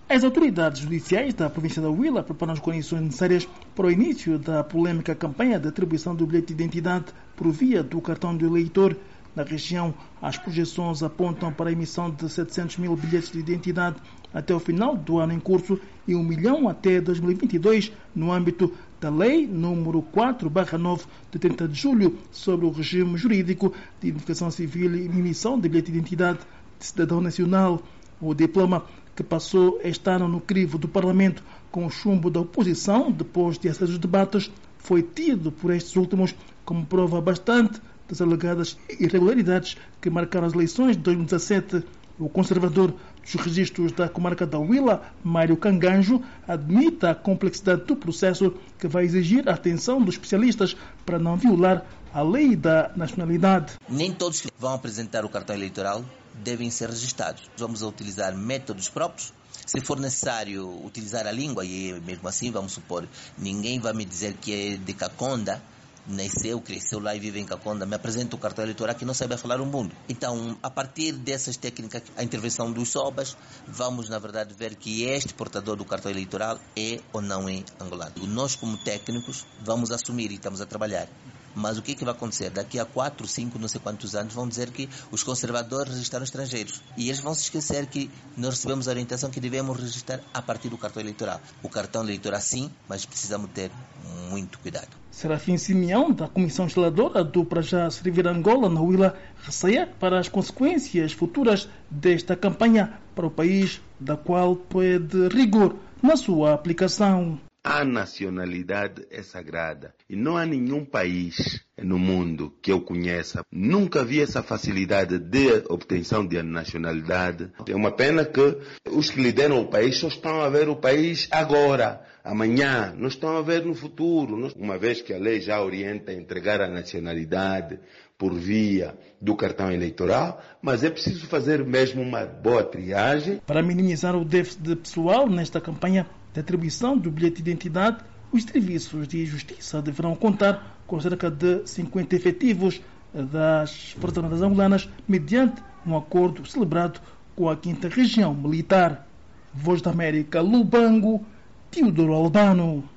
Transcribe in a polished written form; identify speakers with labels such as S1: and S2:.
S1: As autoridades judiciais da província da Huila preparam as condições necessárias para o início da polêmica campanha de atribuição do bilhete de identidade por via do cartão do eleitor. Na região, as projeções apontam para a emissão de 700 mil bilhetes de identidade até o final do ano em curso e 1 milhão até 2022, no âmbito da Lei número 4/9, de 30 de julho, sobre o regime jurídico de identificação civil e emissão de bilhete de identidade de cidadão nacional. O diploma, que passou este ano no crivo do Parlamento com o chumbo da oposição, depois de acessos debates, foi tido por estes últimos como prova bastante das alegadas irregularidades que marcaram as eleições de 2017. O conservador dos registros da comarca da Huila, Mário Canganjo, admite a complexidade do processo que vai exigir a atenção dos especialistas para não violar a lei da nacionalidade.
S2: Nem todos que vão apresentar o cartão eleitoral devem ser registrados. Vamos utilizar métodos próprios. Se for necessário utilizar a língua, e mesmo assim, vamos supor, ninguém vai me dizer que é de Caconda, nasceu, cresceu lá e vive em Caconda, me apresenta o cartão eleitoral que não sabe falar o mundo. Então, a partir dessas técnicas, a intervenção dos SOBAS, vamos, na verdade, ver que este portador do cartão eleitoral é ou não é angolano. Nós, como técnicos, vamos assumir e estamos a trabalhar. Mas o que vai acontecer? Daqui a 4, 5, não sei quantos anos, vão dizer que os conservadores registraram estrangeiros. E eles vão se esquecer que nós recebemos a orientação que devemos registrar a partir do cartão eleitoral. O cartão eleitoral sim, mas precisamos ter muito cuidado.
S1: Serafim Simeão, da Comissão Instaladora do Para Já Servir Angola, na Huila, receia para as consequências futuras desta campanha para o país, da qual pede rigor na sua aplicação.
S3: A nacionalidade é sagrada e não há nenhum país no mundo que eu conheça. Nunca vi essa facilidade de obtenção de nacionalidade. É uma pena que os que lideram o país só estão a ver o país agora, amanhã, não estão a ver no futuro. Uma vez que a lei já orienta a entregar a nacionalidade por via do cartão eleitoral, mas é preciso fazer mesmo uma boa triagem.
S1: Para minimizar o déficit de pessoal nesta campanha de atribuição do bilhete de identidade, os serviços de justiça deverão contar com cerca de 50 efetivos das Forças Armadas angolanas, mediante um acordo celebrado com a 5ª Região Militar. Voz da América, Lubango, Teodoro Albano.